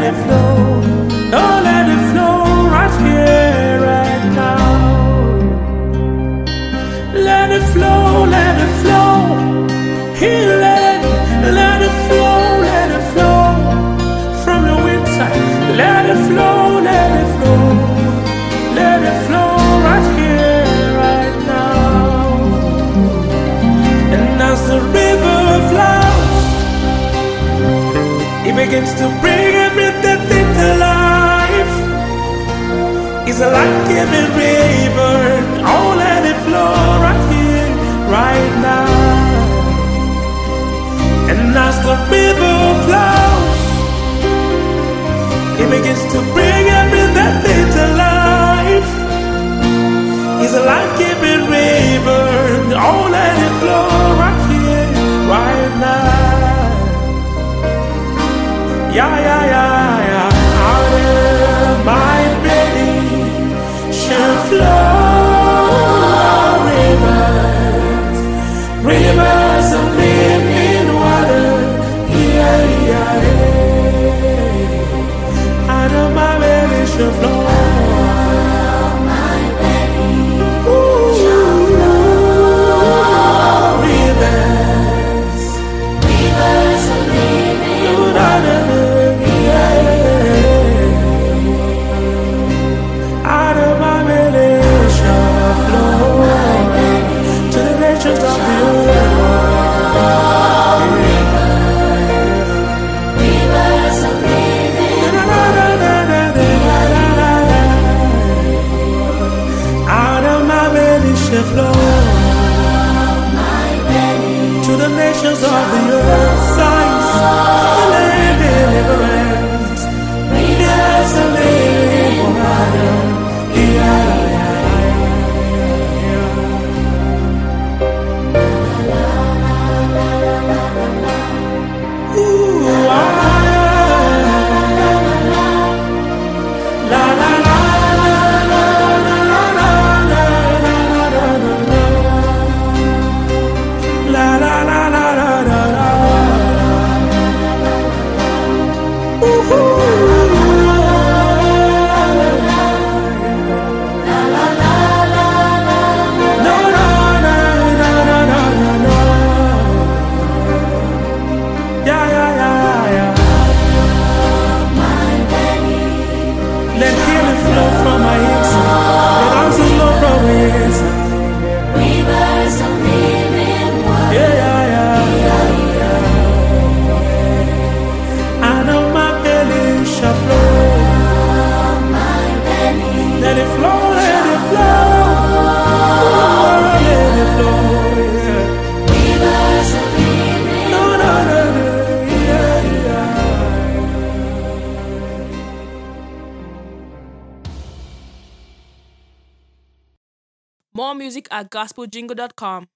it flow. Oh, let it flow right here, right now. Let it flow, let it flow. Heal it, let it flow, let it flow. From your inside, let it flow, let it flow. Let it flow right here, right now. And as the river flows, it begins to bring everything to life. It's a life-giving river. Oh, let it flow right here, right now. And as the river flows, it begins to bring everything to life. It's a life-giving river. Oh, let it flow right here, right now. Yeah, yeah, yeah, yeah. Out of my belly shall flow rivers, rivers of living water. Yeah, yeah, yeah. Out of my belly shall flow. Flow to the nations of the earth, signs, healing, deliverance, rivers of living water. Yeah, yeah, yeah. Ooh, la la la. Let it flow, let it flow. Let it flow, yeah. Rivers of living. No, no, no, no, yeah, yeah. More music at gospeljingle.com.